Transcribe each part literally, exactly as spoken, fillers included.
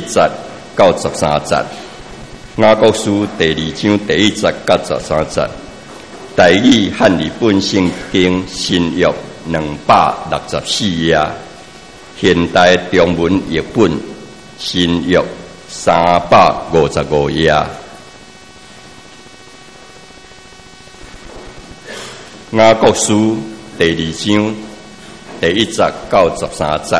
节到十三节，雅各书第二章第一节到十三节，台语汉语本圣经新约两百六十四页，现代中文译本新约三百五十五页。雅各书第二章第一节到十三节。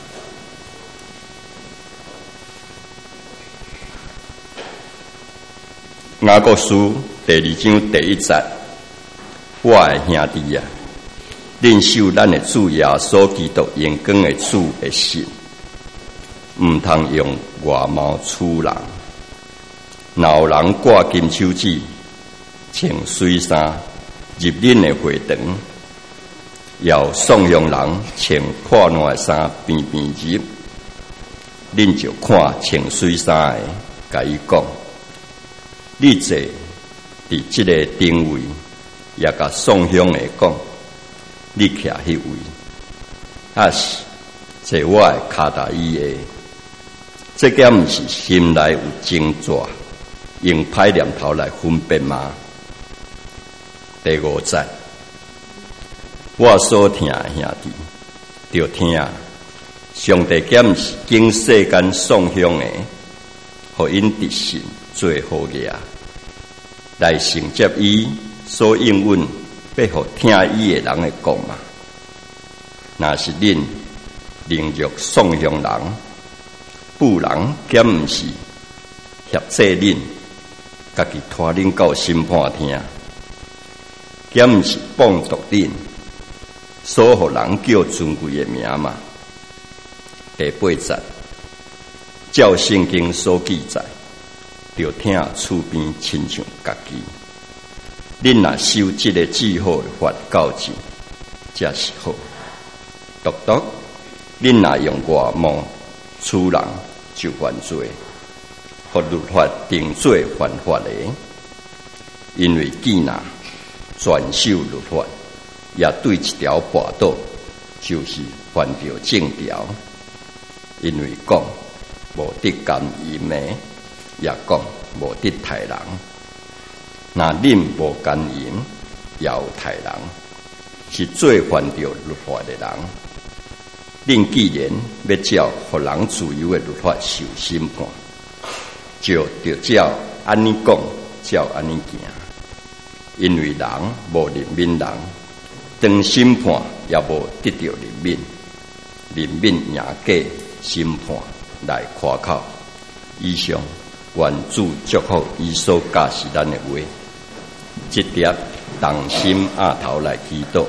雅各书第二章第一节，我的兄弟啊，恁守咱的主耶稣基督荣光的主的信，毋通用外貌处人。若有人挂金手指，穿水衫入恁的会堂，要怂恿人穿破烂的衫边边入，恁就看穿水衫的，甲伊讲。你坐伫即个定位，也甲宋兄的讲，你徛迄位，还是坐我的骹踏椅下。这点毋是心内有精抓，用歹念头来分辨吗？第五节，我所听的兄弟，就听，上帝减毋是经世间宋兄的，互因得信做好个啊，来承接伊所应允，要互听伊的人的讲嘛。若是恁凌辱宋乡人，妇人减毋是挟制恁，家己拖恁到审判厅，减毋是谤读恁，所互人叫尊贵的名嘛。第八节，照圣经所记载，就听厝边亲像家己。恁若守即个至好的法教训，才是好。独独恁若用外貌处人，就犯罪，互律法定做犯法的。因为既若全守律法，也对一条跋倒，就是犯着正条。因为讲无得奸淫的，也讲无得杀人。若恁无奸淫，也有杀人，是最犯着律法的人。恁既然要照互人自由的律法受审判，就着照安尼讲，照安尼行。因为人无怜悯人，当审判也无得到怜悯，怜悯赢过审判来夸口。以上愿主祝福伊所教示咱的话，这点动心压头来祈祷。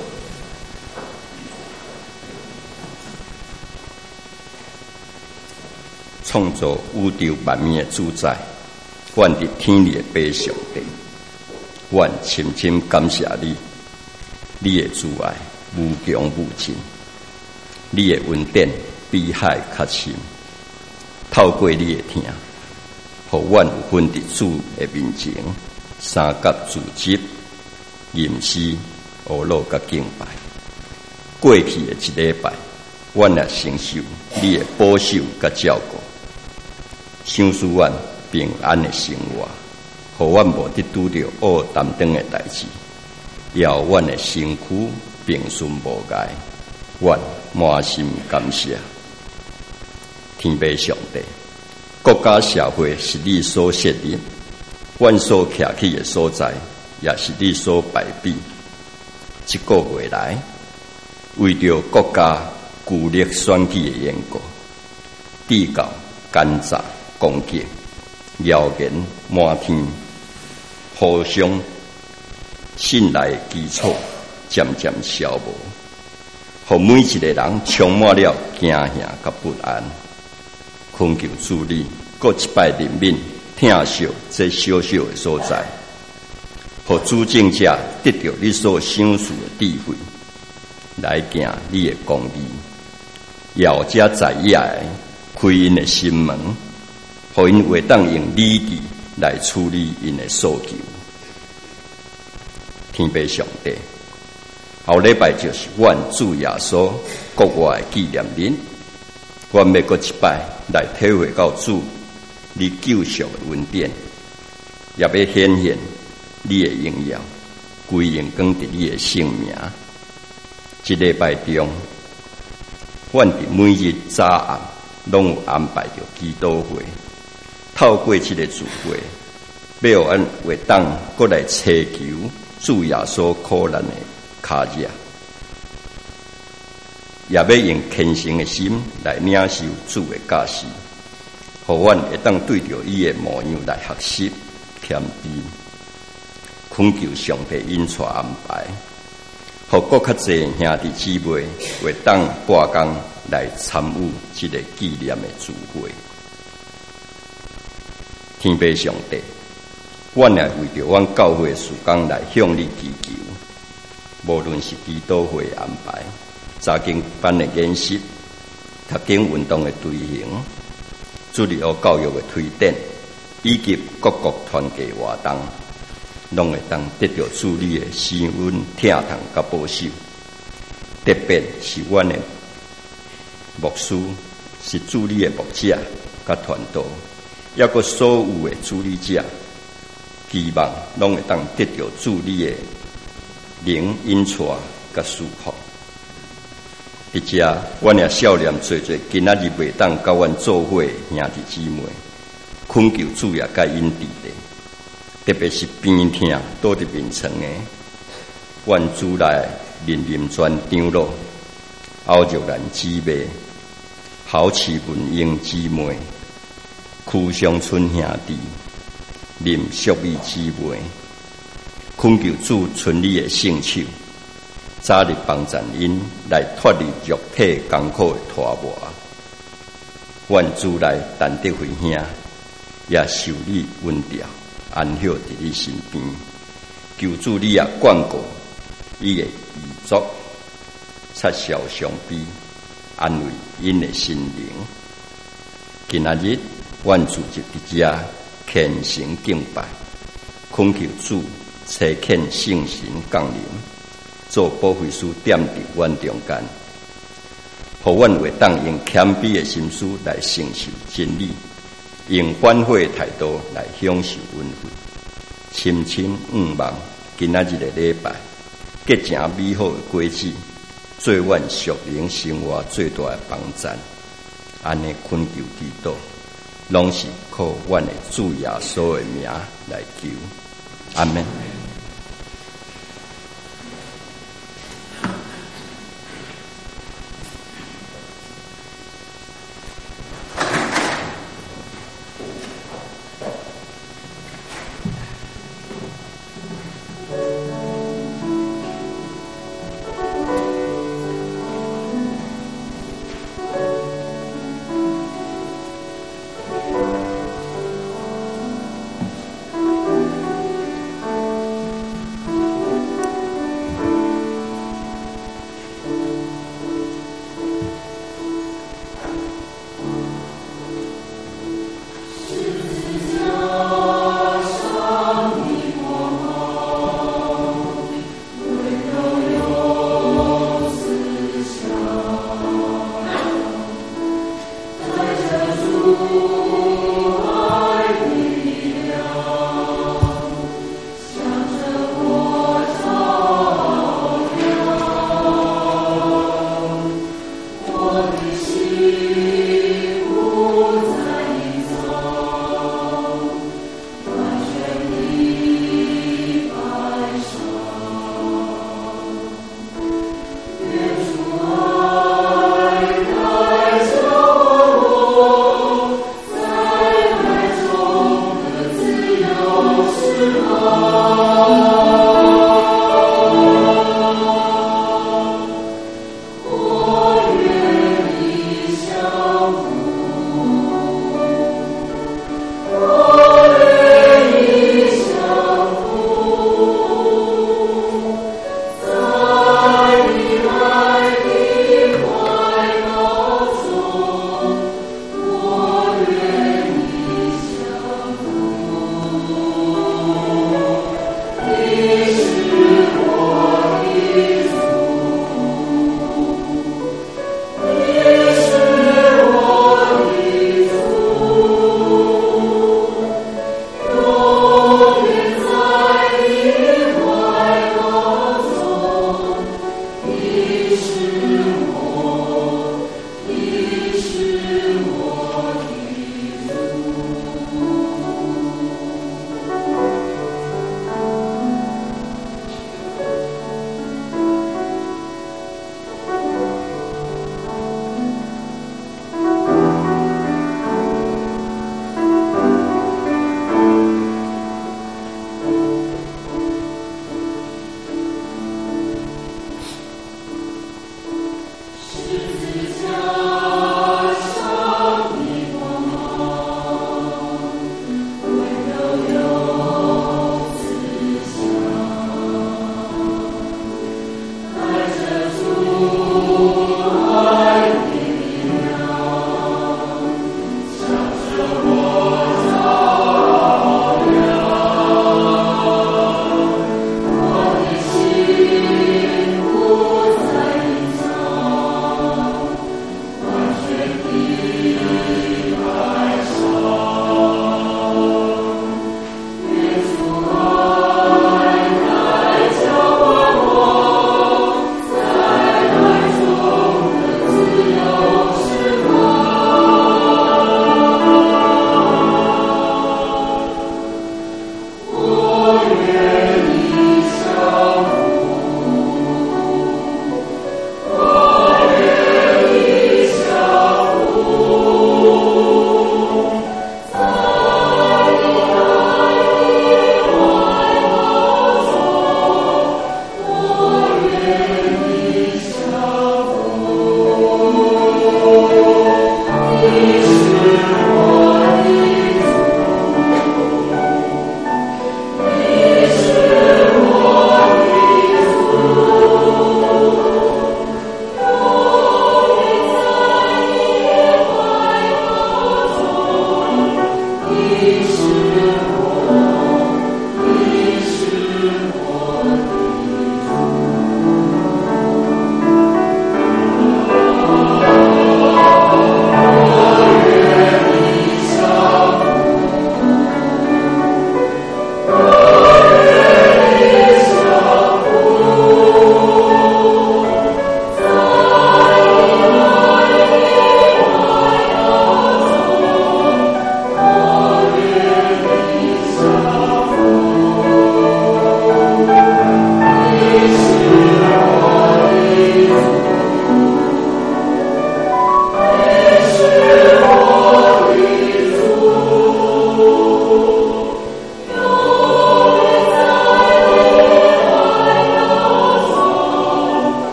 创造宇宙万物的主宰，愿伫天里的爸上帝，愿深深感谢你，你的慈爱无穷无尽，你的恩典比海较深。透过你的听，互阮有分伫主的面前，三甲自责、吟诗、学乐甲敬拜。过去的一礼拜，阮也承受你的保守甲照顾。想使阮平安的生活，互阮无得拄着恶担当的代志，也互阮的身躯平顺无碍，阮满心感谢。天父上帝，国家社会是你所设立，阮所徛起的所在，也是你所摆比。一个月来，为着国家旧力选举的缘故，地教奸诈。攻击、谣言满天，互相信赖的基础渐渐消磨，互每一个人充满了惊吓甲不安。恳求主你，各一摆怜悯听受这小小的所在，互主政者得到你所赏赐的智慧，来行你的公义，要者在野的开因的心门。互因会当用理智来处理因的诉求。天父上帝，后礼拜就是阮主耶稣国外的纪念日， 愿要过一摆来体会到主你救赎的恩典，也要显现你的荣耀，归荣光伫你的圣名。一礼拜中，阮伫每日早暗拢有安排着祈祷会，透过这个聚会，要阮会当过来祈求主耶稣苦难的脚迹，也要用虔诚的心来领受主的教示，互阮会当对着伊的模样来学习谦卑，恳求上帝引带安排，互更较侪兄弟姊妹会当拨工来参与这个纪念的聚会。天父上帝，阮也为着阮教会事工来向你祈求，无论是祈祷会安排、查经班的演习、读经运动的推行、主日学教育的推展，以及各国团结活动，拢会当得到主你的施恩、疼痛甲保守。特别是阮的牧师，是主你的牧者甲传道，抑个所有的主理者，希望拢会当得到主你的灵引带甲赐福。伫遮，阮也少年做做今仔日袂当甲阮做伙兄弟姊妹，恳求主也甲因伫咧，特别是边听倒伫面床的，阮主来林林泉长老、欧若兰姊妹、郝启文英姊妹、曲湘春兄弟、林淑美姊妹，恳求主存你的圣手，早日帮助因来脱离肉体艰苦的拖磨。愿主来但得回兄，也受你温调，安歇伫你身边。求主你也眷顾伊的遗族，撤销伤悲，安慰因的心灵。今仔日，阮组织伫遮虔诚敬拜，恳求主差遣圣神降临，做保惠师点伫阮中间，互阮会当用谦卑的心思来承受真理，用反悔的态度来享受恩惠。深深仰望今仔日的礼拜，结成美好的果子，做阮属灵生活最大的帮助。安尼恳求祈祷，拢是靠阮的主耶稣的名来求。阿们。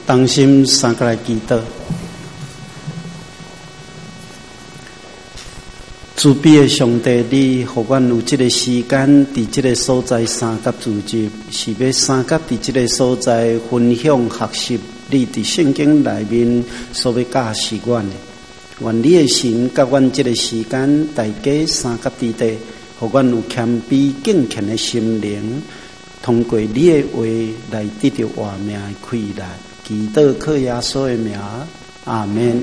同心三个来祈祷。慈悲的上帝，你互阮有这个时间，伫这个所在三甲聚集，是要三甲伫这个所在分享学习你伫圣经内面所要教示阮的。愿你的神甲阮这个时间，大家三甲伫地，互阮有谦卑敬虔的心灵，通过你的话来得到活命的快乐。祈祷靠耶稣的名，阿们。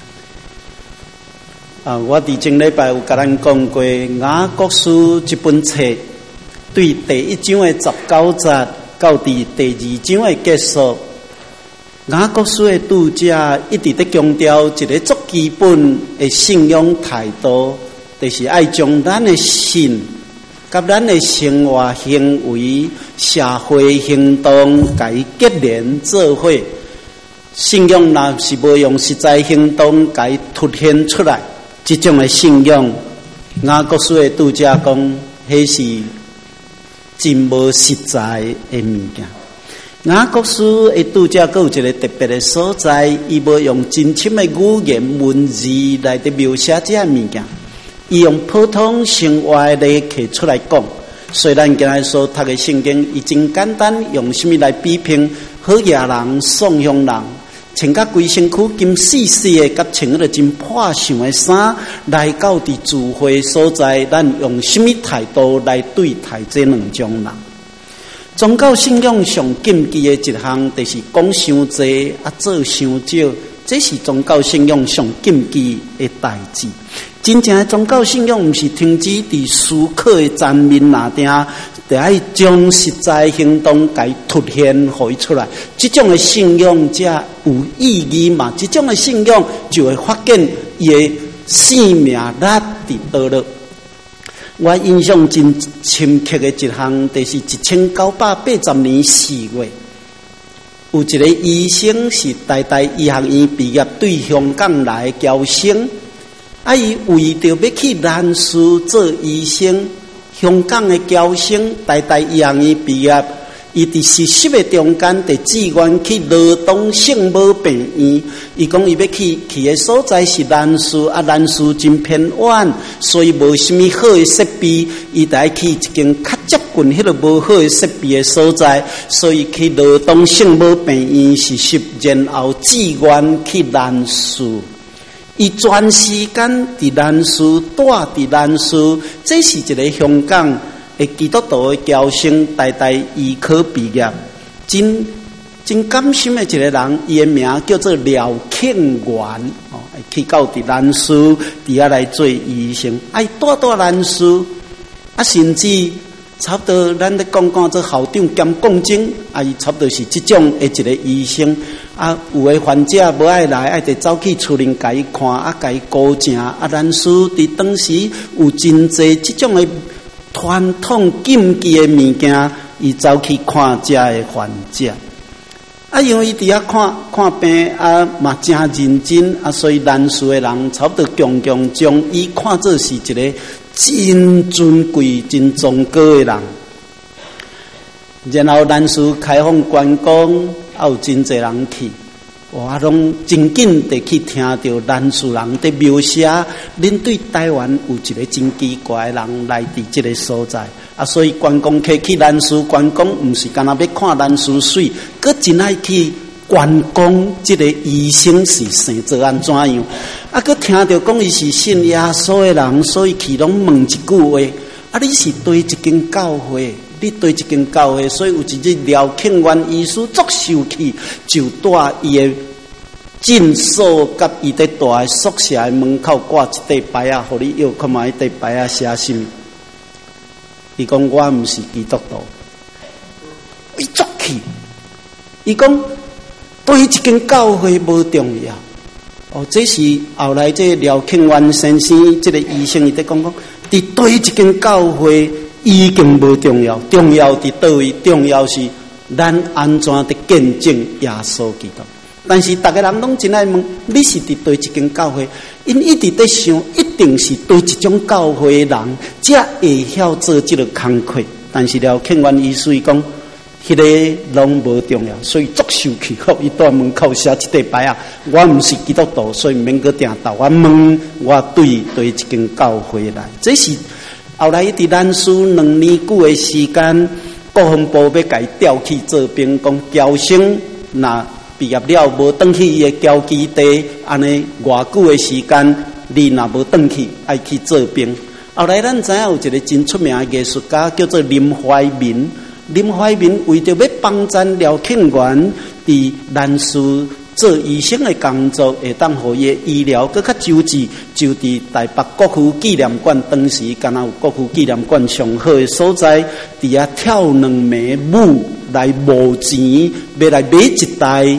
啊！我伫前礼拜有甲咱讲过《雅各书》这本册，对第一章的十九节到伫第二章的结束，雅各书的读者一直在强调一个最基本的信仰态度，就是爱将咱的信、甲咱的生活行为、社会行动，甲伊结连做伙。信仰若是无用实在行动甲伊凸显出来。这种的信仰，雅各书的读者讲，迄是真无实在的物件。雅各书的读者阁有一个特别的所在，伊无用真深的语言文字来伫描写这些物件，伊用普通生活的例摕出来讲。虽然今日所读的圣经，伊真简单，用什么来比拼好野人、丧乡人？穿甲规身躯金细细的，甲穿迄个真破相的衫，来到伫聚会所在，咱用什么态度来对待这两种人？宗教信仰上禁忌的一项，就是讲伤济啊，做伤少，这是宗教信仰上禁忌的代志。真正的宗教信仰，毋是停止伫思考的层面那定，得爱将实在行动给凸显互伊出来。这种的信仰才有意义嘛？这种的信仰就会发现伊的生命力伫倒落。我印象真深刻的一项，就是一千九百八十年四月，有一个医生是台大医学院毕业，对香港来的侨生。啊！伊为着要去南市做医生，香港的侨生，台大医学院毕业，伊伫实习的中间，伫志愿去罗东圣母病院。伊讲伊要去去的所在是南市，啊，南市真偏远，所以无什么好的设备，伊得爱去一间较接近迄个无好的设备的所在，所以去罗东圣母病院实习，然后志愿去南市。伊全时间伫南市，住伫南市，这是一个香港的基督徒的侨生，台大医科毕业，真真甘心的一个人，伊的名叫做廖庆元，哦，去到伫南市，伫遐来做医生，爱住住南市，啊，甚至差不多咱咧讲讲做校长兼讲经，啊，伊差不多是即种的一个医生。啊，有的患者无爱来，爱得走去厝邻甲伊看，啊，甲伊顾正。啊，咱师伫当时有真济即种的传统禁忌的物件，伊走去看遮的患者。啊，因为伊伫遐看看病啊，嘛真认真啊，所以咱师的人差不多强强将伊看作是一个真尊贵、真崇高的人。然后咱师开放观光。啊，有真侪人去，哇，拢真紧地去听到南市人在描写，恁对台湾有一个真奇怪的人来伫这个所在，啊，所以观光客去南市观光，毋是干那要看南市水，佮真爱去观光这个医生是生做安怎样，啊，佮听到讲伊是信耶稣的人，所以去拢问一句话，啊，你是对一间教会？你对一间教会，所以有一日廖庆元医师足受气，就带伊的诊所甲伊伫大的宿舍的门口挂一块牌啊，互你要看卖迄块牌啊写什么？伊讲我毋是基督徒，伊足气。伊讲对一间教会无重要。哦，这是后来这廖庆元先生这个医生伊在讲讲，伫对一间教会。已经无重要，重要伫倒位？重要是咱安怎的见证耶稣基督。但是大家人拢真爱问，你是伫对一间教会？因一直在想，一定是对一种教会的人，才会晓做这个工课。但是廖庆元医师讲， 迄个拢无重要，所以作受气福。伊在门口写一块牌啊，我毋是基督徒，所以毋免阁定斗。我问我对对一间教会来，这是后来伫咱书两年久的时间，国防部要甲伊调去做兵，讲侨生那毕业了无转去伊的侨基地，安尼偌久的时间，你若无转去，爱去做兵。后来咱知影有一个真出名的艺术家叫做林怀民。林怀民为着要帮咱廖庆元伫南市做医生的工作，会当互伊医疗搁较周治，就伫台北国父纪念馆，当时敢若有国父纪念馆上好的所在，伫遐跳两暝舞来募钱，要来买一台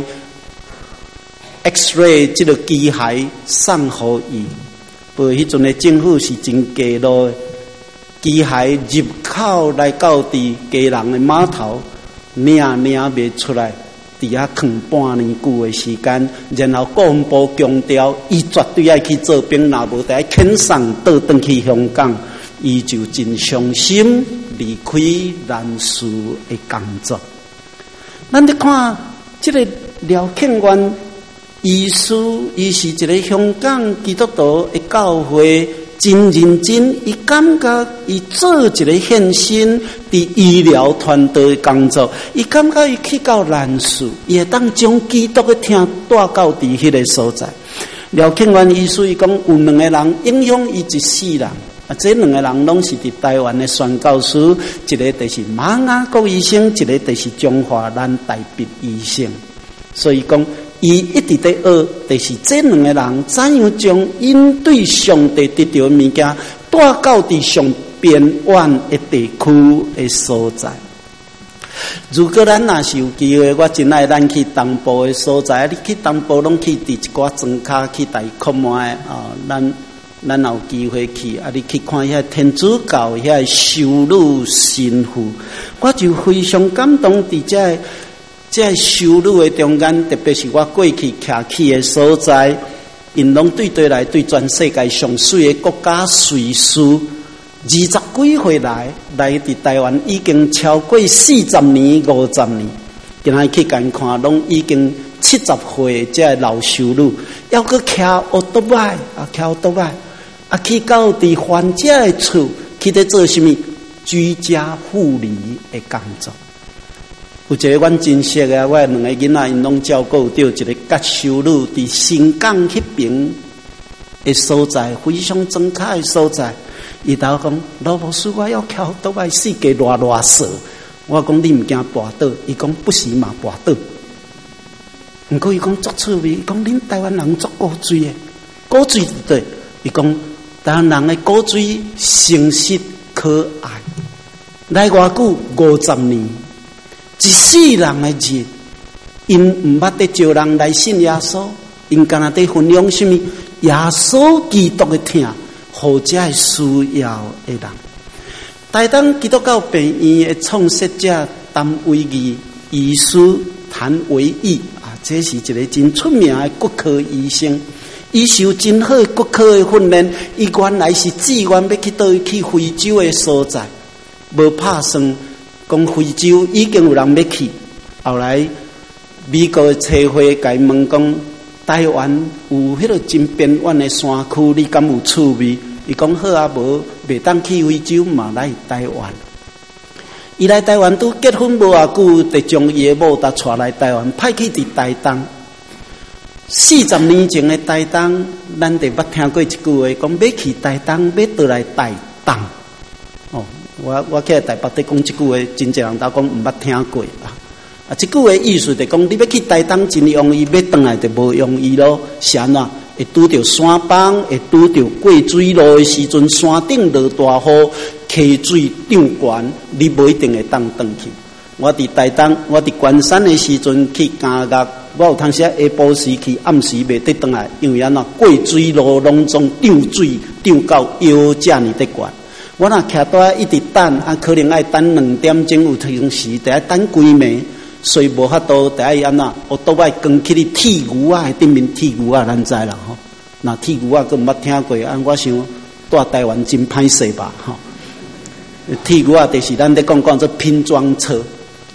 X-ray 这个机械送互伊。不，迄阵的政府是真低落的。机械入口来到伫家人的码头，领领袂出来，伫遐囥半年久的时间，然后国防部强调，伊绝对爱去做兵，若无得遣送倒转去香港，伊就真伤心，离开南市的工作。咱咧看这个廖庆元医师，伊是一个香港基督徒的教会。真认真，伊感觉伊做一个献身伫医疗团队的工作，伊感觉伊去到南市，伊会当将基督的听带到伫迄个所在。廖庆元医师伊讲，有两个人影响伊一世人，啊，这两个人拢是伫台湾的宣教师，一个就是马雅国医生，一个就是中华咱台北医生。所以讲。伊一直在学，就是这两个人怎样将因对上帝得到的物件带到伫上边远的地区的所在。如果咱若是有机会，我真爱咱去东部的所在，你去东部拢去伫一寡庄卡去大看卖啊，咱咱有机会去啊，你去看遐天主教遐修女神父，我就非常感动伫遮。这修女的中间，特别是我过去徛起的所在，因拢对对来对全世界上水的国家瑞士，二十几岁来来伫台湾已经超过四十年、五十年。今仔去甲因看，拢已经七十岁这老修女，要搁徛奥多摆啊，徛奥多摆啊，去到伫患者的厝，去伫做什么居家护理的工作。有一个阮真熟的，我两个囡仔因拢照顾到一个甲修女伫新港迄边的所在，非常庄卡的所在。伊头讲老婆师，我要徛倒来世界热热死。我讲你毋惊跋倒？伊讲不是嘛跋倒。毋过伊讲足趣味，伊讲恁台湾人足古锥的，古锥对。伊讲台湾人的古锥诚实可爱，来偌久五十年。一世人的日，因毋捌得招人来信耶稣，因干那得分享什么耶稣基督的听，或者系需要的人。台东基督教病院的创设者陈维义医师谭维义啊，这是一个真出名的骨科医生。伊受真好骨科的训练，伊原来是志愿要去倒去非洲的所在，无拍算。讲非洲已经有人要去，后来美国的车会甲伊问讲，台湾有迄个真边远的山区，你敢有趣味？伊讲好啊，无袂当去非洲嘛，来台湾。伊来台湾拄结婚无偌久，就将伊的某搭带来台湾，派去伫台东。四十年前的台东，咱就捌听过一句话，讲要去台东，要倒来台东。哦。我我去台北伫讲即句话，真侪人都讲毋捌听过啊！啊，即句话意思就讲，你要去台东真容易，要转来就无容易咯。是安怎？会拄着山崩，会拄着过水路的时阵，山顶落大雨，溪水涨悬，你无一定会当转去。我伫台东，我伫关山的时阵去嘉义，我有通时下晡时去，暗时袂得转来，因为安怎过水路拢总涨水涨到腰遮尔得悬。我若徛倒一直等，啊，可能爱等两点钟，有同时得爱等几暝，所以无法度得爱安怎，我倒爱扛起你铁牛啊，顶面铁牛啊，咱知啦吼。那铁牛啊，佫毋捌听过，按我想，在台湾真歹势吧吼。铁牛啊，就是咱咧讲讲做拼装车，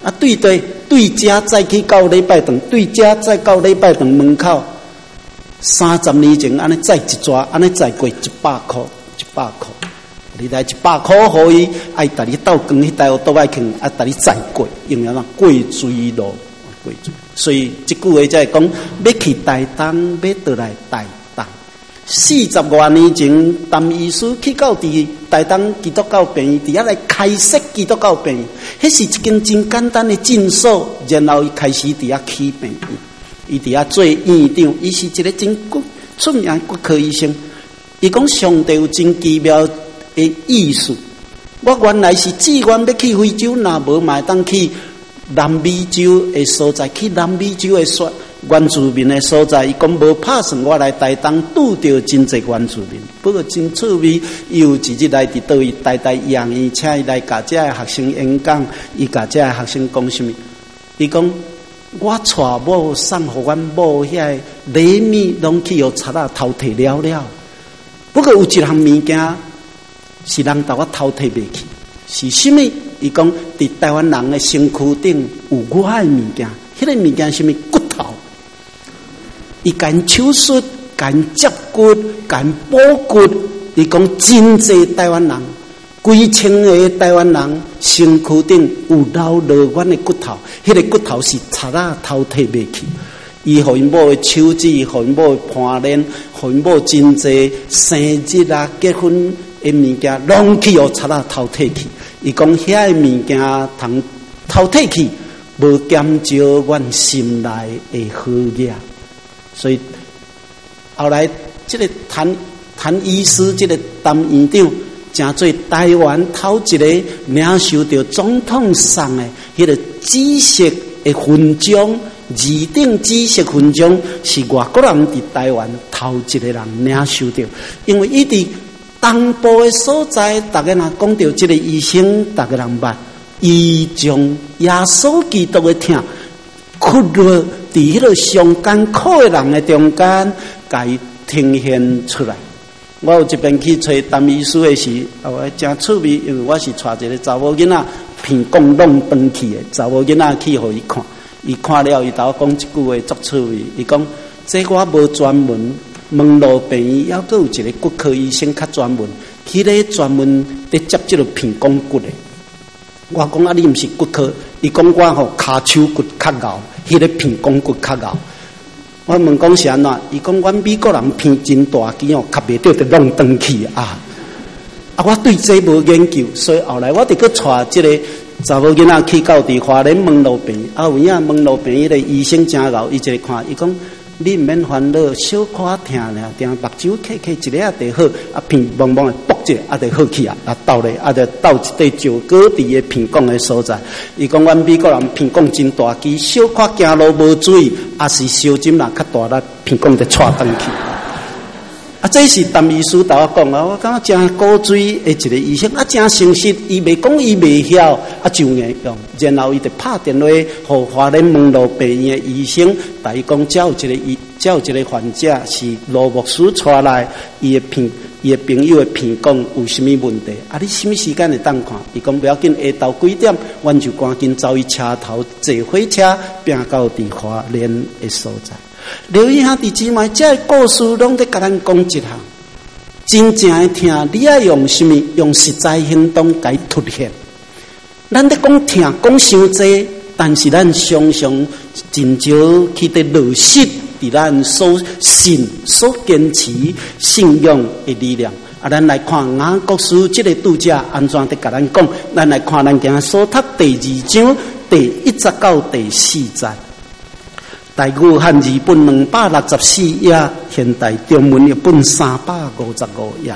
啊，对对对家再去到礼拜堂，对家再到礼拜堂门口，三十年前安尼载一抓，安尼载过一百块，一百块。你来一百块，可以爱带你到光迄台我都爱去，啊带你载过，用了那贵水路，贵水。所以这句话才会讲，要去台东，要倒来台东。四十多年前，陈医师去到伫台东基督教病院，伫遐来开设基督教病院，迄是一间真简单的诊所，然后伊开始伫遐起病院，伊伫遐做院长，伊是一个真出名骨科医生。伊讲上帝有真奇妙的意思。我原来是志愿要去非洲，若无嘛当去南美洲的所在，去南美洲的所原住民的所在。伊讲无拍算我来台东拄到真侪原住民，不过真趣味。伊有一日来伫倒位台大医院，请伊来甲遮的学生演讲，伊甲遮的学生讲什么？伊讲我带某送互阮某遐礼物，拢去互贼仔偷摕了了。不过有一项物件是人甲我偷摕袂去，是什么？伊讲伫台湾人的身躯顶有我的物件，迄、那个物件是什么？骨头。伊干手术、干接骨、干补骨。伊讲真侪台湾人，几千个台湾人身躯顶有留落阮的骨头，迄、那个骨头是贼仔偷摕袂去。伊互因某的手指，互因某的盘链，互因某真侪生日啊、结婚的物件，拢去互贼仔偷摕去。伊讲遐个物件通偷摕去，无减少阮心内的好业。所以后来，这个谭谭医师，这个陈院长，真做台湾头一个领受到总统送的迄个紫色的勋章。二等紫色勋章是外国人伫台湾头一个人领受到，因为伊伫东部的所在，大家若讲到这个医生，大家人捌，伊将耶稣基督的疼屈落伫迄个上艰苦的人的中间，甲伊呈现出来。我有一遍去找陈医师的时，我真趣味，因为我是带一个查某囡仔骗公弄登去的，查某囡仔去互伊看。伊看了，伊甲我讲一句话足趣味。伊讲：这我无专门门路病院，还佫有一个骨科医生较专门，迄个专门伫接即个鼻孔骨的。我讲啊，你毋是骨科？伊讲我吼骹手骨较敖，迄、那个鼻孔骨较敖。我问讲是安怎？伊讲阮美国人鼻真大机哦，吸袂到就弄断去啊！啊，我对这无研究，所以后来我伫佫带即个。查某囡仔去到伫花莲门路病院，啊有影门路病院的医生真敖，伊一个看，伊讲你毋免烦恼，小可疼俩，定目睭开开一个啊就好，啊鼻蒙蒙的卜一下啊就好去啊，啊倒咧啊就倒一块石膏伫个鼻孔的所在。伊讲阮美国人鼻孔真大机，小可行路无注意，啊是烧针啦较大力，鼻孔就踹断去。啊，这是陈医师甲我讲啊，我感觉真古锥的一个医生啊，真诚实，伊袂讲伊袂晓，啊就硬用，然后伊就拍电话互花莲门路病院的医生，甲伊讲，只有一个医，只有一个患者是罗牧师带来，伊的鼻，伊的朋友的鼻孔有啥物问题？啊，你什么时间会当看？伊讲不要紧，下昼几点，阮就赶紧走去车头坐火车，拼到伫花莲的所在。留意下，弟姊妹，这个故事拢在甲咱讲一项，真正的疼，你要用什么？用实在行动来凸显。咱在讲疼，讲伤济，但是咱常常真少去得落实伫咱所信、所坚持信仰的力量。啊，咱来看雅各书这个拄则安怎在甲咱讲？咱来看咱今所读第二章第一节到第四节。台语汉字本两百六十四页，现代中文译本三百五十五页。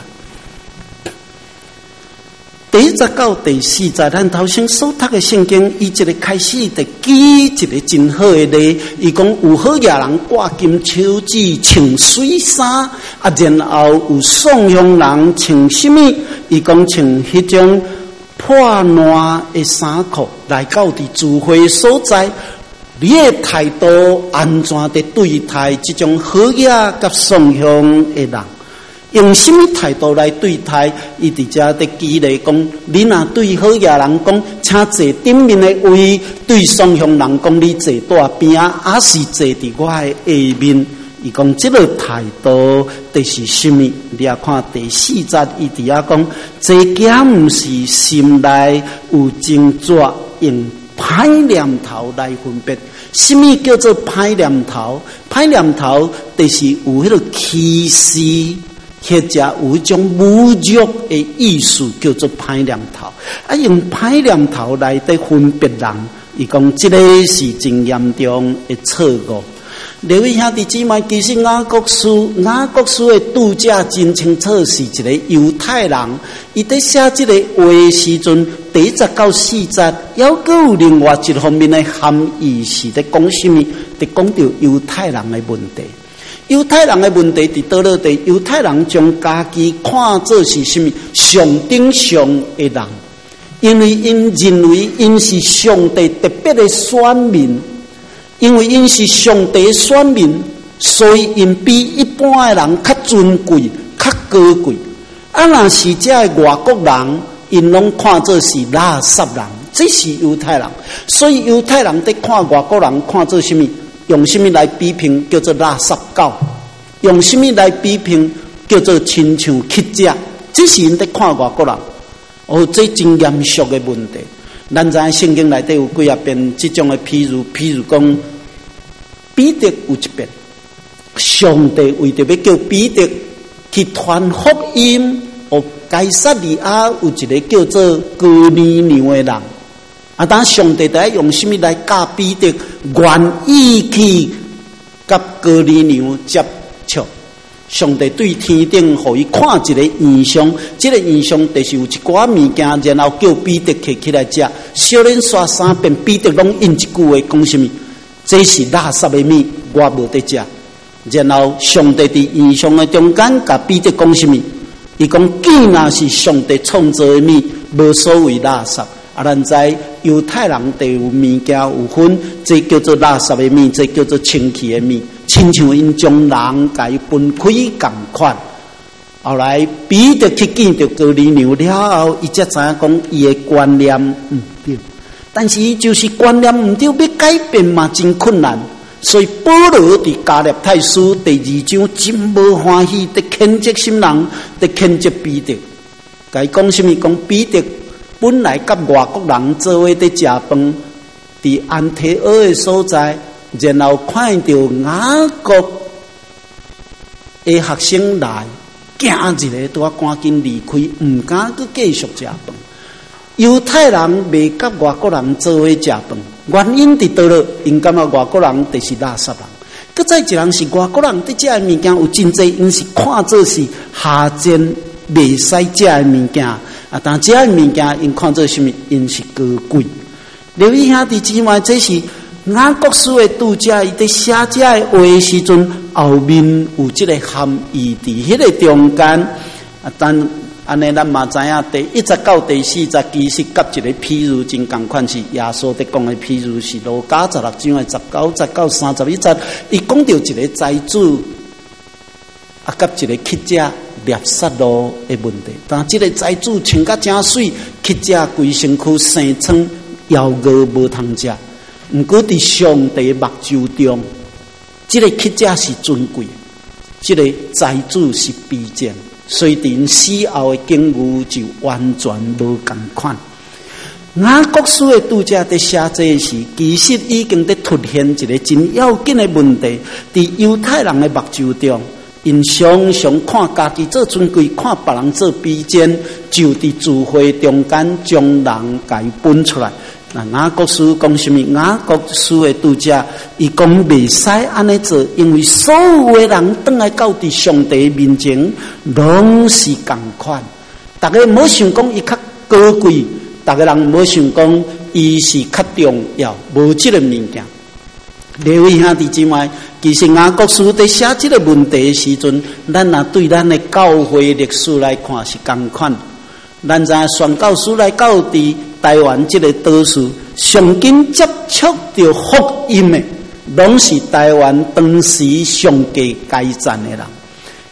第一节到第四节，咱头先所读的圣经，伊一个开始就举一个真好的例，伊讲有好野人挂金手指穿水衫，啊，然后有送乡人穿什么？伊讲穿迄种破烂的衫裤来到伫聚会所在。你的态度安怎地对待这种好嘢甲送乡的人？ 用什么态度来对待？伊伫遮伫激励讲，你若对好野人讲，请坐顶面的位；对双向人讲，你坐大边啊，还是坐伫我的下面？伊讲即个态度就是什么？你也看第四节，伊伫遐讲，这件毋是心内有精浊，用歹念头来分别。什么叫做歹念头？歹念头就是有迄个歧视，或者有一种侮辱的意思，叫做歹念头。啊，用歹念头来得分别人，伊讲即个是真严重的错误。各位兄弟姊妹，其实雅各书雅各书的读者真清楚，是一个犹太人。伊在写这个话的时阵，第一节到四节，还有另外一方面的含义是在讲什么？在讲到犹太人的问题。犹太人的问题伫倒落地，犹太人将家己看作是什么？上顶上的人，因为因认为因是上帝特别的选民。因为因是上帝的选民，所以因比一般的人较尊贵、较高贵。啊，若是这外国人，因拢看作是垃圾人，这是犹太人。所以犹太人在看外国人，看作什么？用什么来比评？叫做垃圾狗。用什么来比评？叫做亲像乞食。这是因在看外国人。哦，这真严肃的问题。咱知圣经内底有几啊遍这种的譬如，譬如讲彼得有一遍，上帝为着要叫彼得去传福音，哦，该撒利亚有一个叫做哥尼流的人，啊，当上帝在用什么来教彼得愿意去甲哥尼流接触？上帝对天顶，互伊看一个异象，这个异象就是有一寡物件，然后叫彼得摕起来食。小人刷三遍，彼得拢应一句话，讲什么？这是垃圾的物，我无得食。然后上帝伫异象的中间，甲彼得讲什么？伊讲，既然是上帝创造的物，无所谓垃圾。啊，咱知犹太人地有物件有分，这叫做垃圾的物，这叫做清气的物。亲像因将人甲伊分开共款，后来彼得去见到哥尼流了后，伊才知影讲伊的观念毋对，但是伊就是观念毋对，要改变嘛真困难。所以保罗伫加勒太书第二章真无欢喜，伫谴责心人，伫谴责彼得。甲伊讲什么？讲彼得本来甲外国人做伙伫食饭，伫安提阿的所在。然后看到雅各的学生来，惊一个都要赶紧离开，唔敢去继续食饭。犹太人未甲外国人做伙食饭，原因伫倒落，因感觉外国人就是垃圾人。搁再一人是外国人，对这物件有真济，因是看作是下贱未使食的物件啊，但这物件因看作什么？因是高贵。留意兄弟姊妹，这是。雅各书的读者，伊在写这个话的时阵，后面有这个含义伫迄个中间。啊，但安尼咱嘛知影，第一节到第四节，其实甲一个譬如真共款，是耶稣在讲的譬如，是路加十六章的十九节到三十一节，伊讲到一个财主啊，甲一个乞食掠杀路的问题。但这个财主穿甲真水，乞食规身躯生疮，腰饿无通食。毋过伫上帝目睭中，这个乞食是尊贵，这个财主是卑贱，所以伫死后的境遇就完全无共款。雅各书的读者在写这时，其实已经在凸显一个真要紧的问题。伫犹太人的目睭中，因常常看家己做尊贵，看别人做卑贱，就伫聚会中间将人甲伊分出来。那雅各书讲什么？雅各书的读者，伊讲未使安尼做，因为所有的人倒来到伫上帝面前，拢是共款。大家无想讲伊较高贵，大家人无想讲伊是较重要，无这个物件。各位兄弟姊妹，其实雅各书在写这个问题的时阵，咱若对咱的教会历史来看是共款。咱知宣教师来到伫台湾这个岛屿，上紧接触到福音的，拢是台湾当时上计该战的人。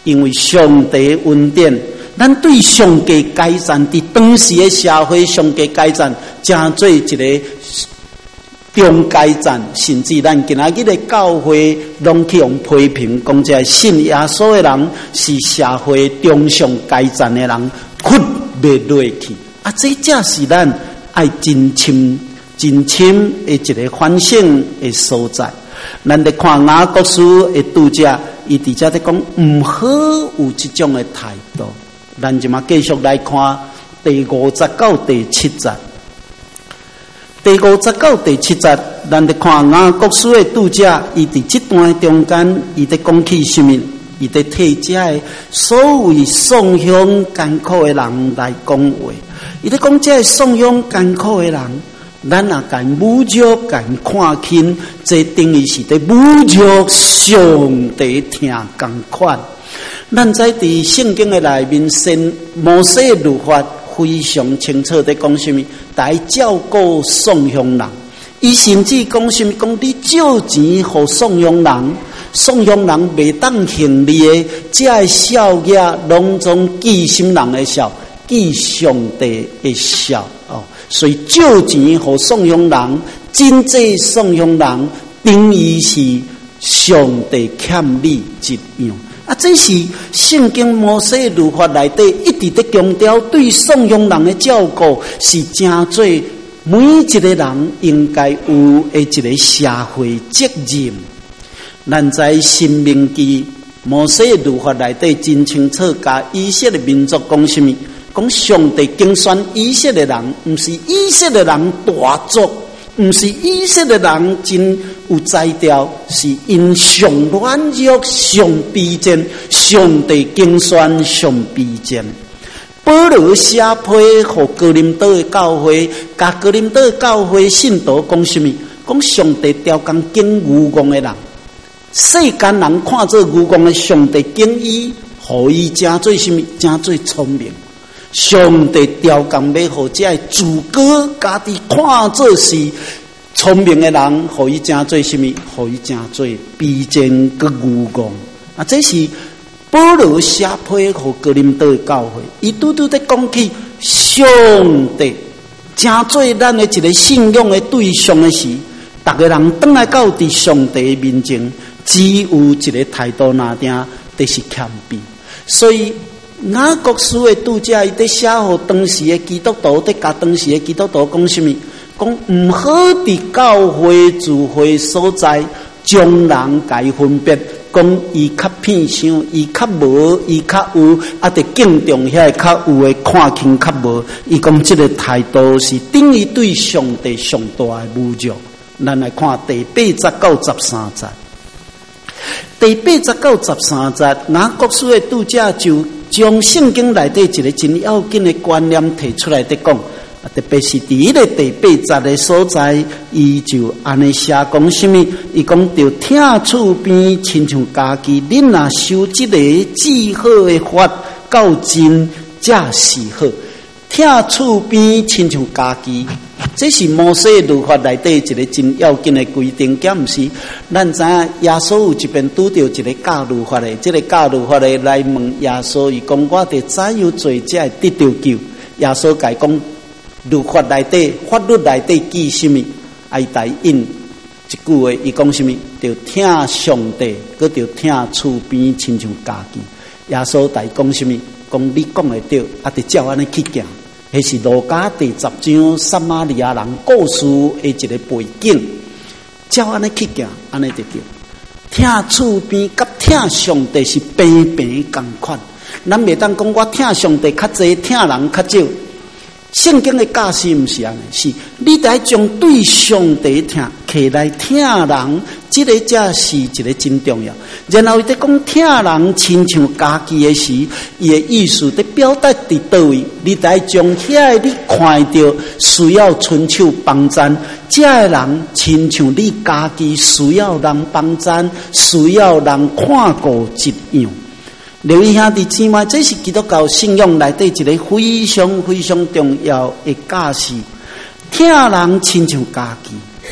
因为上帝恩典，咱对上帝改善，伫当时的社会上帝改善，真做一个中改善，甚至咱今仔日的教会拢去用批评，讲这信耶稣的人是社会中上改善的人，屈袂落去。啊，这才是咱爱真深、真深的一个反省的所在。咱咧看雅各书的读者，伊伫遮咧讲，毋好有这种的态度。咱就嘛继续来看第五十到第七节。第五十到第七节，咱咧看雅各书的读者，伊伫这段中间，伊伫讲起什么？伊伫替遮的所谓送乡艰苦的人来讲话。伊伫讲遮送乡艰苦的人，咱也甲侮辱、甲看轻，这等于是伫侮辱上帝听共款。咱在伫圣经的内面，先摩西律法非常清楚地讲什么，来照顾送乡人。伊甚至讲什么，讲你借钱互送乡人，送乡人袂当行利的，这个孝业拢总记心人的孝，记上帝的孝哦。所以借钱互送乡人，真济送乡人，等于是上帝欠你一样。啊，这是圣经摩西律法内底一直在强调，对送乡人的照顾是真做每一个人应该有的一个社会责任。咱在申命记摩西律法内底真清楚，甲以色列民族讲什么？讲上帝竞选以色列人，毋是以色列人大族，毋是以色列人真有才调，是因上软弱、上卑贱，上帝竞选上卑贱。保罗写批互哥林多的教会，甲哥林多的教会信徒讲什么？讲上帝调工敬愚公的人，世间人看做愚公的，上帝敬伊，互伊真做什么？真做聪明。上帝调工要互这个自个家己看做是聪明的人，互伊真做什么？互伊真做卑贱佮愚公。啊，这是保罗写批互哥林多的教会，伊拄拄在讲起上帝真做咱的一个信仰的对象的时，逐个人倒来到伫上帝的面前，只有一个态度哪定，就是谦卑。所以雅各书的读者，伊在写互当时的基督徒，在甲当时的基督徒讲什么？讲毋好伫教会聚会所在，将人该分别，讲伊较偏向，伊较无，伊较有，啊，得敬重遐较有的，看轻较无。伊讲这个态度是等于对上帝上大的侮辱。咱来看第八节到十三节。第八节到十三节，雅各书的读者就将圣经内底一个真要紧的观念提出来的讲，特别是第一个第八节的所在，伊就安尼写讲什么？伊讲着听厝边亲像家己，恁若修这个至好的法到真，才是好。听厝边亲像家己，这是摩西律法内底一个真要紧的规定，敢毋是？咱知影耶稣有一边拄着一个教律法的，这个教律法的来问耶稣，伊讲我得怎样做才会得到救？耶稣甲伊讲，律法内底、法律内底记什么？爱台引一句话，伊讲什么？着听上帝，佮着听厝边亲像家己。耶稣代讲什么？讲你讲会对，啊，得照安尼去行。迄是路加第十章撒玛利亚人故事的一个背景，照安尼去行，安尼就对。听厝边甲听上帝是平平共款，咱袂当讲我听上帝较济，听人较少。圣经的教示毋是安尼，是你得将对上帝听，起来听人，这个才是一个真重要。然后伊在讲听人亲像家己的时，伊的意思在表达伫倒位，你得将遐个你看到需要伸手帮赞，这个人亲像你家己需要人帮赞，需要人看顾一样。留意兄弟姊妹，这是基督教信仰内底一个非常非常重要的教示。听人亲像家己，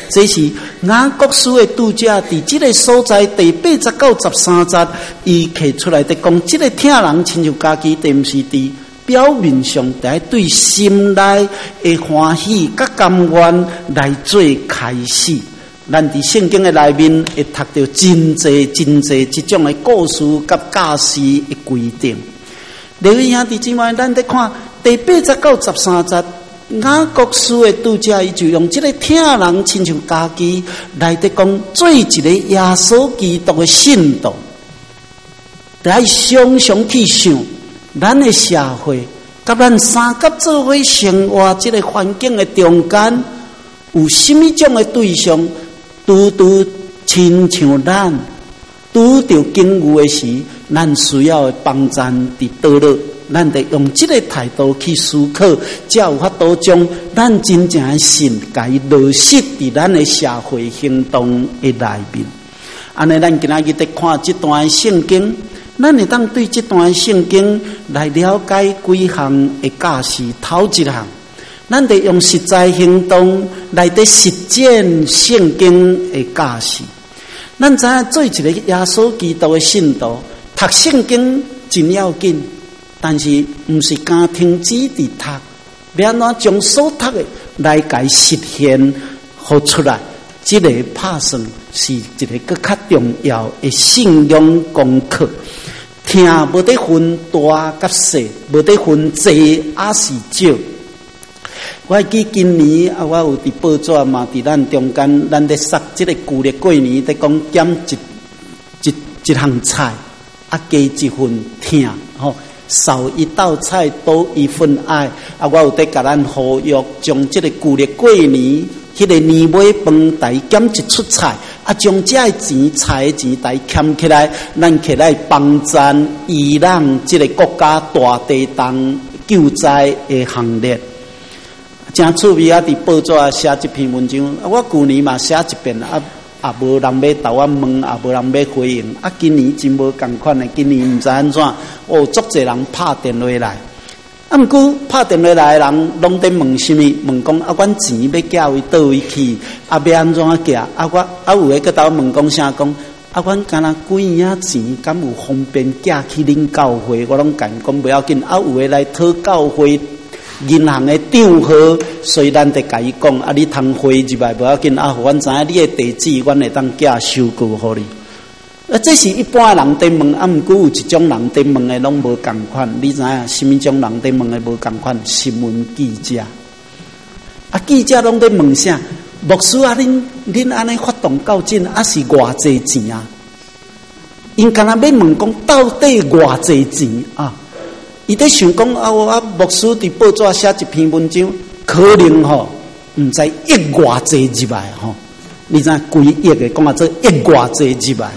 这是雅各书的读者伫这个所在第八十到十三节，伊摕出来的讲，这个听人亲像家己，并毋是伫表面上在对心内的欢喜甲甘愿来做开始。咱伫圣经的内面会读到真济真济这种的故事甲假事的规定。各位兄弟姊妹，咱在看第八十到十三节，雅各书的读者伊就用这个听人亲像家己来在讲，做一个耶稣基督的信徒，得爱常常去想咱的社会，甲咱三甲做伙生活这个环境的中间，有什么种的对象？拄拄亲像咱拄着境遇的时，咱需要的帮助伫倒落，咱得用这个态度去思考，才有法度将咱真正的信该落实伫咱的社会行动的内面。安尼，咱今仔日在看这段圣经，咱会当对这段圣经来了解几项的假事。头一项，咱得用实在行动来得实践圣经的假事。咱知影做一个耶稣基督的信徒，读圣经真要紧，但是毋是单听旨伫读，要安怎将所读的来解实现好出来？这个拍算是一个更较重要的信仰功课。听无得分大甲小，无得分济还是少。我记今年啊，我有伫报纸嘛，伫咱中间，咱咧杀即个旧历过年，咧讲减一一一项菜，啊加一份听，吼、哦、少一道菜多一份爱。啊，我有伫甲咱呼吁，将即个旧历过年，迄、那个年尾饭台减一出菜，啊，将这个钱菜的钱台欠起来，咱起来帮赞伊朗即个国家大地动救灾的行列。真趣味啊！伫报纸写一篇文章，我去年嘛写一遍，啊也无人要投我问，也无人要回应。啊，今年真无共款的，今年毋知安怎，哦，足侪人拍电话来。啊，毋过拍电话来的人拢在问什么？问讲啊，阮钱要寄位倒位去？啊，要安怎寄？啊，我啊有诶，搁倒问讲啥讲？啊，阮敢若几影钱，敢有方便寄去恁教会？我拢甲因讲不要紧。啊，有诶来讨教会银行的账号，所以咱得甲伊讲，啊，你通汇入来不要紧，啊，互阮知影你的地址，阮会当寄收据互你。啊，这是一般人在问，啊，毋过有一种人在问的拢无共款。你知影什么种人在问的无共款？新闻记者。啊，记者拢在问啥？牧师啊，恁恁安尼发动到阵，啊是偌济钱啊？因敢若要问讲，到底偌济钱啊？伊在想讲啊，我啊牧师伫报纸写一篇文章，可能吼毋知亿偌济入来吼，你知几亿的讲啊，这亿偌济入来。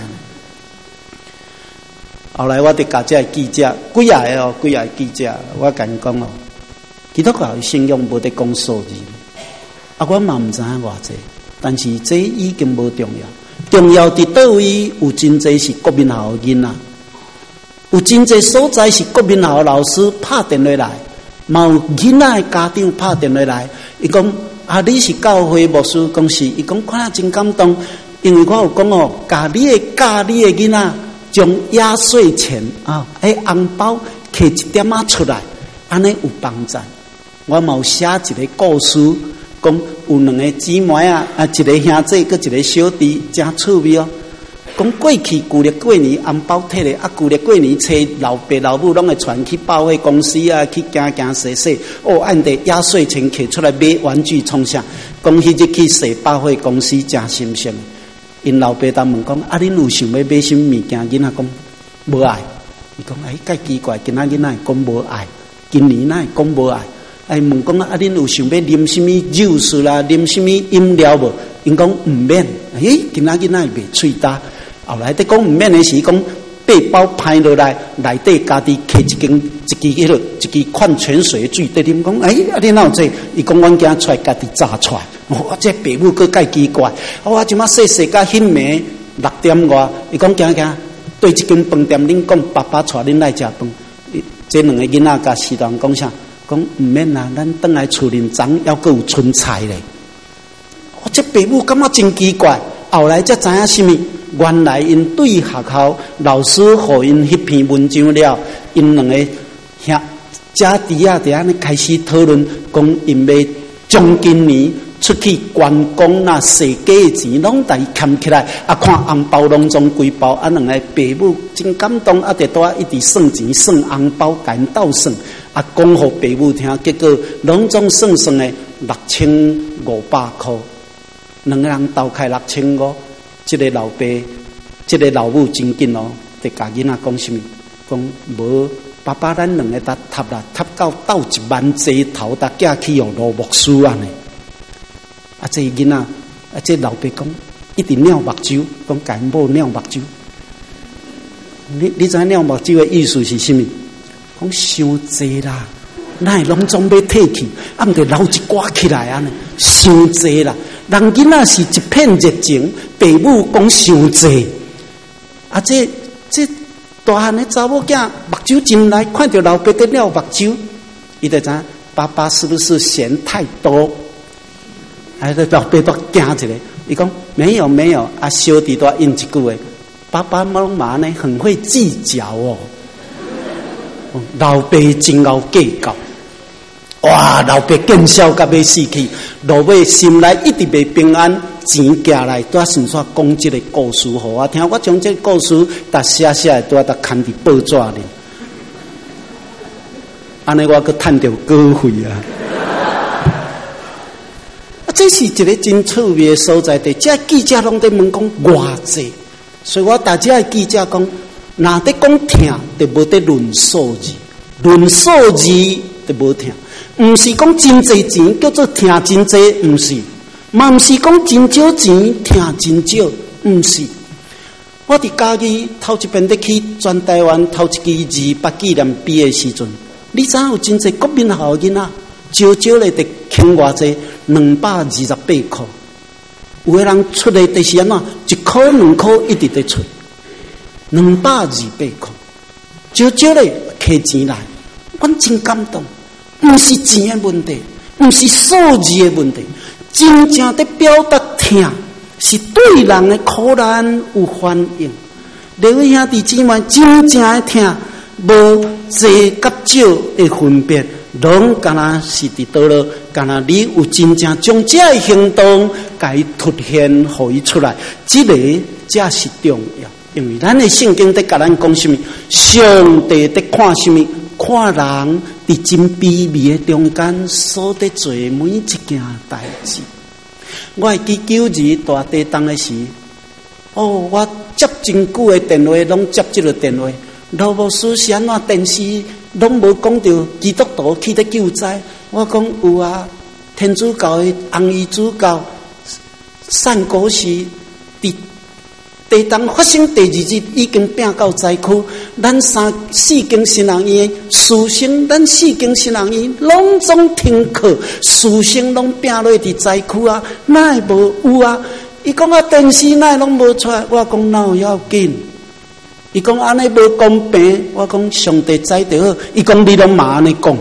后来我伫甲这记者，几啊个哦，几啊个记者，我甲因讲哦，基督教信仰无得讲数字，啊，我嘛毋知影偌济，但是这已经无重要，重要伫倒位有真济是国民校的囡仔。有真济所在是国民校老师拍电话来，嘛有囡仔的家长拍电话来，伊讲啊，你是教会牧师公司，伊讲看了真感动，因为我有讲哦，教你的教你的囡仔，将压岁钱啊，迄红包摕一点仔出来，安尼有帮助。我嘛有写一个故事，讲有两个姊妹啊，啊一个兄弟，搁一个小弟，真趣味哦。讲过去旧历过年红包摕咧，啊旧历过年找老爸老母拢会传去百货公司啊，去行行踅踅，哦，按着压岁钱摕出来买玩具创啥？讲迄日去踅百货公司真心性。因老爸当问讲，啊，恁有想要买什么物件？囡仔讲无爱。伊讲哎，介奇怪，今仔囡仔讲无爱，今年哪会讲无爱？哎，问讲啊，恁有想要啉什么酒水啦，啉什么饮料无？因讲毋免。哎，今仔囡仔袂喙焦。后来在讲毋免的时，讲八包派落来，内底家己摕一间一支迄落一支矿泉水水在啉。讲哎，啊你哪有这？伊讲阮囝出来家己炸出来。我这爸母佫介奇怪。我即马细细甲迄暝六点外，伊讲行行对一间饭店，恁讲爸爸带恁来食饭。这两个囡仔甲师堂讲啥？讲毋免啦，咱转来厝里长要佫有春菜咧。我这爸母感觉真奇怪，后来才知影什么？原来因对学校老师互因迄篇文章了，因两个兄姐弟啊，伫安尼开始讨论，讲因要将今年出去观光那世界的钱，拢大欠起来，啊，看红包拢总规包，啊，两个爸母真感动，啊，伫多一直算钱算红包，甲因斗算，啊，讲互爸母听，结果拢总算算的六千五百块，两个人斗开六千五。这个老爸，这个老母真紧哦，伫家囡仔讲什么？讲无爸爸，咱两个搭ทั啦，ทั到斗一万济头，搭寄去用罗牧师啊呢。啊，这囡仔，啊，这老爸讲一定尿目睭，讲家某尿目睭。你你知尿目睭的意思是什么？讲伤济啦，哪会拢总要退去，啊，毋得留一寡起来啊呢？伤济啦。人囡仔是一片热情，爸母讲伤济，啊！这这大汉的查某囝目睭进来，看到老爸在尿目睭，伊就知爸爸是不是嫌太多？哎，这老爸都惊一个，伊讲没有没有，啊，小弟都应一句话，爸爸妈妈呢很会计较哦，老爸真够计较。哇！老爸见笑甲要死去，落尾心内一直袂平安，钱寄来，拄啊算煞讲即个故事互我听。我将这个故事逐写写，拄啊逐牵伫报纸里，安尼我阁趁着稿费啊！啊，这是一个真趣味的所在地。这记者拢在问讲偌济，所以我大家的记者讲，若在讲听，就无在论数字，论数字就无听。毋是讲真济钱叫做听真济，毋是；嘛毋是讲真少钱听真少，毋是。我伫家己头一遍伫去全台湾头一期二八纪念碑的时阵，你知影有真济国民校囡仔，少少咧伫欠偌济两百二十八块，有个人出来就是安怎，一块两块一直在出，两百二十八块，少少咧摕钱来，我真感动。毋是钱的问题，毋是数字的问题，真正在表达听，是对人的苦难有反应。两位兄弟姊妹真正的听，无济甲少的分别，拢敢若是伫倒落，敢若你有真正将这个行动，甲伊凸显，互伊出来，这个才是重要。因为咱的圣经在甲咱讲什么？上帝在看什么？看人伫真卑微的中间所得做每一件代志。我会记九日大地震的时，哦，我接真久的电话，拢接这个电话。罗牧师是安怎电视拢无讲到基督徒去得救灾？我讲有啊，天主教的红衣主教散果时伫。地震发生第二日已经拼到灾区，咱三四间新人院师生，咱四间新人院拢总停课，师生拢拼落伫灾区啊，哪会无有啊？伊讲啊，电视哪会拢无出来？我讲哪有要紧？伊讲安尼无公平，我讲上帝知就好。伊讲你拢嘛安尼讲。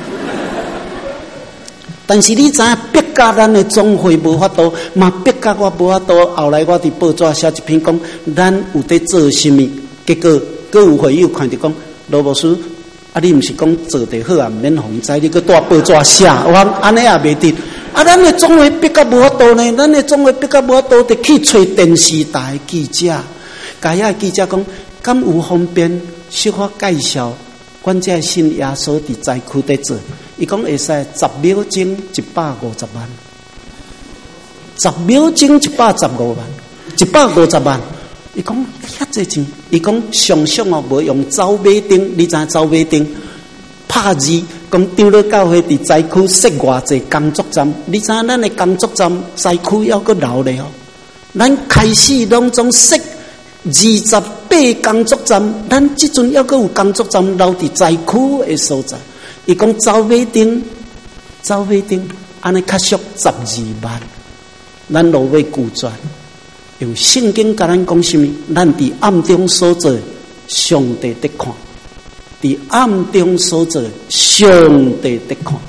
但是你知影，别甲咱的总会无法度，嘛别甲我无法度。后来我伫报纸写一篇讲，咱有在做什么？结果各有会友看着讲，罗牧师，啊，你毋是讲做得好啊，免洪灾，你搁带报纸写，我安尼也袂得。啊，咱的总会别甲无法度呢，咱的总会别甲无法度，得去找电视台记者，甲遐记者讲，敢有方便小可介绍？阮这信耶稣伫灾区在做，伊讲会使十秒钟一百五十万，十秒钟一百十五万，一百五十万。伊讲遐济钱，伊讲想想哦，无用走马灯，你知走马灯拍字，讲张老教会伫灾区设偌济工作站，你知咱的工作站灾区要阁留咧哦，咱开始拢总设。二十八工作站，咱即阵还阁有工作站留伫灾区的所在。伊讲走马灯，走马灯，安尼较俗十二万，咱落尾拒绝。用圣经甲咱讲什么？咱伫暗中所做，上帝在看；伫暗中所做，上帝在看。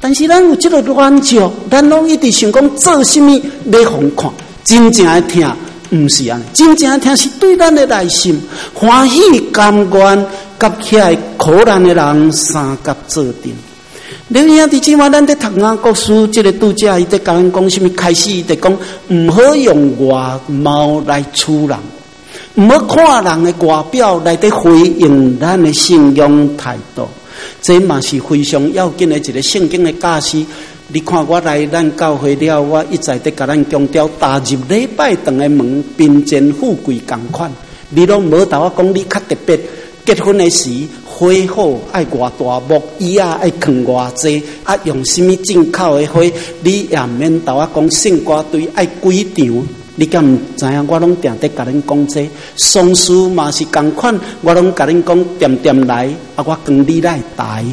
但是咱有这个乱叫，咱拢一直想讲做什么要互看，真正的听不是安尼，真正的听是对咱的内心欢喜甘愿，甲遐苦难的人三甲做阵。你兄弟姊妹，咱在读雅各书，这个读者伊在甲咱讲什么？开始伊在讲，唔好用外貌来处人，唔好看人的外表来得回应咱的信仰态度。这嘛是非常要紧的一个圣经的教示。你看我来咱教会了，我一再在甲咱强调，踏入礼拜堂的门，贫贱富贵同款。你拢无同我讲，你较特别。结婚的时，花好爱偌大木，椅啊爱放偌济，啊用什么进口的花，你也免同我讲圣歌队爱几场。你敢唔知影？我拢定得甲恁讲这丧事嘛是同款，我拢甲恁讲点点来，啊我跟你来台。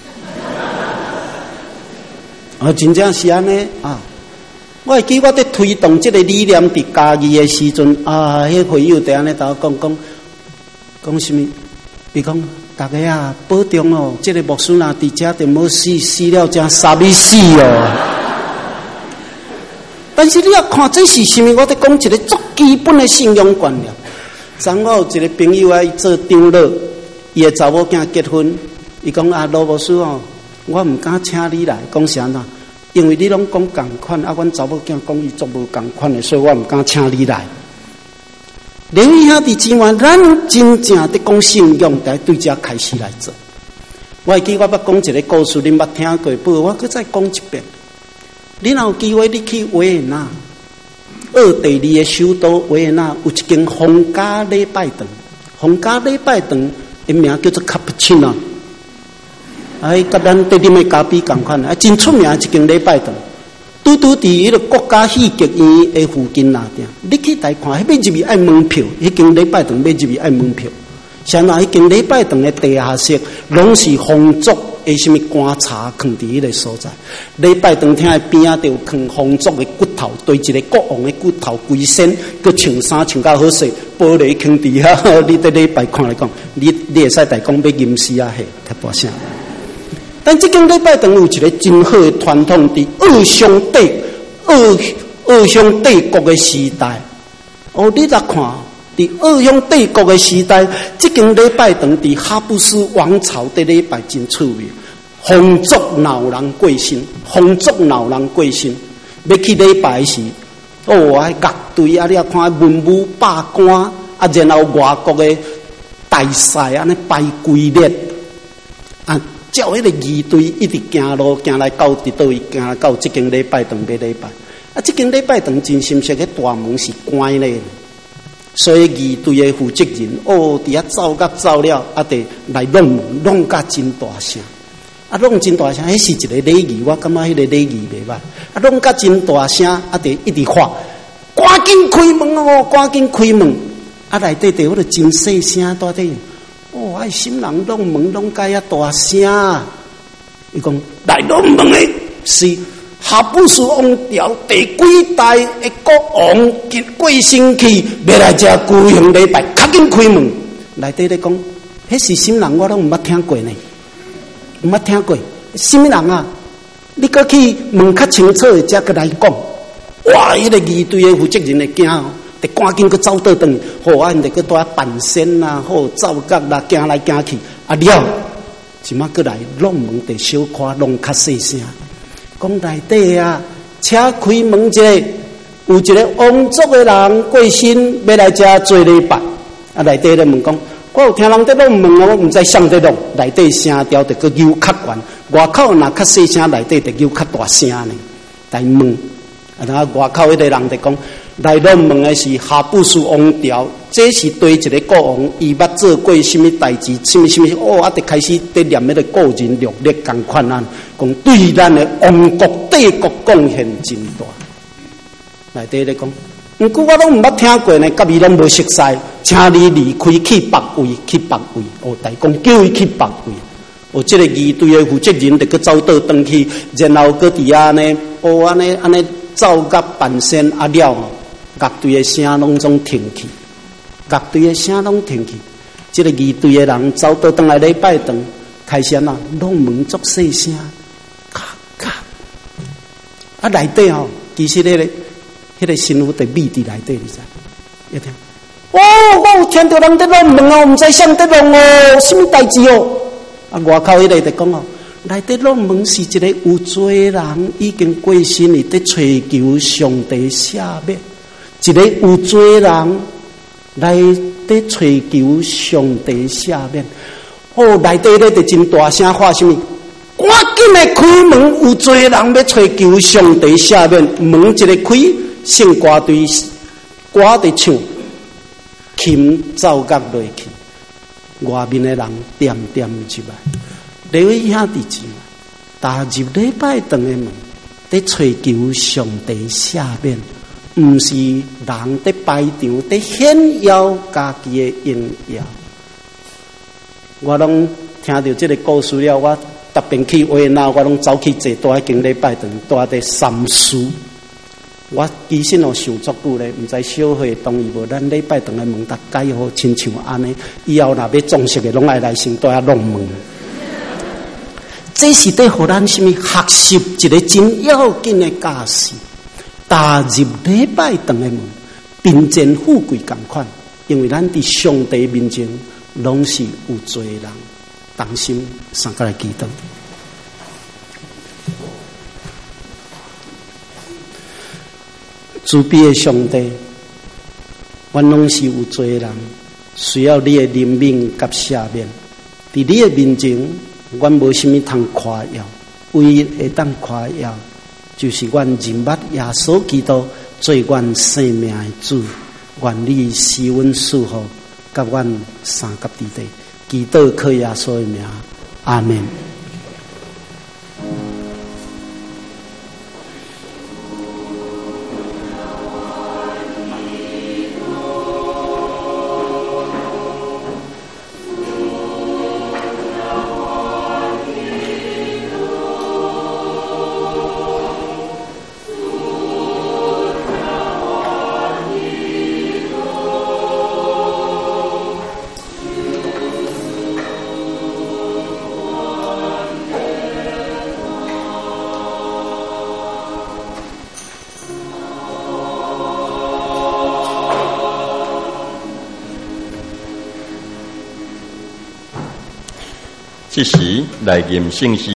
啊，真正是安尼啊！我会记我在推动这个理念伫家己的时阵啊，迄朋友在安尼同我讲讲讲什么？伊讲大家啊，保重哦！这个牧师若伫遮，就冇死死了，真傻逼死哦！但是你要看这是什么？我在讲一个最基本的信仰观念。昨我有一个朋友啊，伊做长老，伊的查某囝结婚，伊讲啊，罗牧师哦，我唔敢请你来，讲啥呐？因为你拢讲共款，啊，阮查某囝讲伊做无共款的，所以我唔敢请你来。连兄弟姊妹，咱真正的讲信仰，在对这开始来做。我会记我捌讲一个故事，恁捌听过，不过我搁再讲一遍。你若有机会，你去维也纳，奥地利的首都维也纳有一间皇家礼拜堂，皇家礼拜堂的名叫做卡布奇诺，哎，甲咱对面的咖啡同款，啊，真出名一间礼拜堂。拄拄伫迄个国家戏剧院的附近那点，你去来看，迄要入去爱门票，迄间礼拜堂要入去爱门票。像那迄间礼拜堂的地下室，拢是皇族的什么棺材放伫迄个所在。礼拜堂厅的边仔就有放皇族的骨头，对一个国王的骨头规身，佮穿衫穿甲好势，玻璃放伫遐。你在礼拜看来讲，你你会使来讲要吟诗啊，嘿，较大声。但这间礼拜堂有一个真好的传统，伫奥匈帝奥奥匈帝国的时代，哦，你来看，伫奥匈帝国的时代，这间礼拜堂伫哈布斯王朝的礼拜真出名，皇族老人过身，皇族老人过身，要去礼拜时，哦，爱乐队啊，你啊看文武百官啊，然后外国的大赛安尼排规列啊。照迄个仪队一直行路，行来到伫倒位，行来到这间礼拜堂要礼拜。啊，这间礼拜堂真心实，迄大门是关咧，所以仪队的负责人哦，伫遐走甲走了，啊，得来弄门，弄甲真大声，啊，弄真大声，迄是一个礼仪，我感觉迄个礼仪袂歹，啊，弄甲真大声，啊，得一直喊，赶紧开门哦，赶紧开门，啊，内底就迄个真细声在底。哦，爱心人拢门拢介遐大声，伊讲来拢门的是哈布斯王朝第几代的国王结过身去，要来遮举行礼拜，赶紧开门。内底咧讲，迄是什么人？我拢毋捌听过呢，毋捌听过。什么人啊？你搁去问较清楚的，才搁来讲。哇，迄、那个仪队的负责人会惊哦。得赶紧去走倒转，好啊！得去多扮仙啦，好走角啦，行来行去，啊了，即马过来弄门得小可弄较细声，讲内底啊，请开门者，有一个王族的人过身，要来遮做礼拜，啊内底咧问讲，我有听人在弄门哦，我毋知上在弄，内底声调得个又较悬，外口若较细声，内底得又较大声呢，来问，啊那外口迄个人在讲。来弄问的是哈布斯王朝，这是对一个国王，伊捌做过什么代志，什么什么哦，啊，得开始得念那个个人历历同款啊，讲对咱的王国帝国贡献真大。内底咧讲，毋过我拢毋捌听过呢，甲伊拢无熟悉，请你离开去别位，去别位，哦，大讲叫伊去别位。哦，这个仪队的负责人得去走倒转去，然后搁伫遐呢，哦，安尼安尼走甲半仙啊了。乐队的声拢总停去，乐队的声拢停去。这个仪队的人走到倒来礼拜堂，开始啊，拢门作细声，咔啊，内底吼，其实迄、那个、迄个神父伫秘伫内底，你知？一听，哦，我有听到人在乱问哦，唔知谁在乱哦，什么代志哦？啊，外口迄个在讲哦，内底乱问是一个有罪人已经过身了，在追求上帝赦免，一个有罪人来在追求上帝赦免。哦，内底咧就真大声喊什么？赶紧来开门，有罪人要追求上帝赦免，门一个开，圣歌队歌伫唱，琴奏乐落去，外面的人点点入来。两位兄弟姊妹，踏入礼拜堂的门，在追求上帝赦免，唔是人在拜场在炫耀家己的荣耀。我拢听到这个故事了，我特别去话那，我拢走去坐住间礼拜堂，住在三思。我其实哦想足久咧，唔知小会同意无？咱礼拜堂的门，大改好亲像安尼，以后若要装饰的，拢爱来先都要弄门。这是对互咱什么学习一个真要紧的假事。踏入礼拜堂的门，贫贱富贵同款，因为咱伫上帝面前拢是有罪人。当心，三个来祈祷。慈悲的上帝，我拢是有罪人，需要你的怜悯甲赦免。伫你的面前，我无什么通夸耀，唯一会当夸耀，就是我认捌耶稣基督做阮生命的主。愿你施恩赐福，甲阮三甲地地，祈祷靠耶稣的名，阿门。 这时来念圣诗。